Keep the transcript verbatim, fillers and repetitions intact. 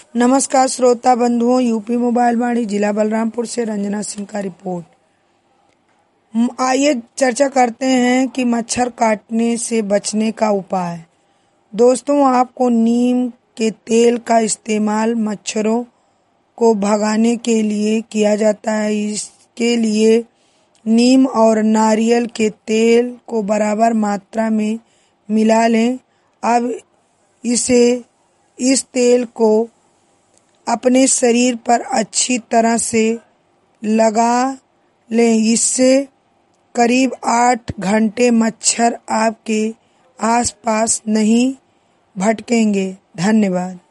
नमस्कार श्रोता बंधुओं, यूपी मोबाइल वाणी जिला बलरामपुर से रंजना सिंह का रिपोर्ट। आइए चर्चा करते हैं कि मच्छर काटने से बचने का उपाय। दोस्तों, आपको नीम के तेल का इस्तेमाल मच्छरों को भगाने के लिए किया जाता है। इसके लिए नीम और नारियल के तेल को बराबर मात्रा में मिला लें। अब इसे इस तेल को अपने शरीर पर अच्छी तरह से लगा लें। इससे करीब आठ घंटे मच्छर आपके आसपास नहीं भटकेंगे। धन्यवाद।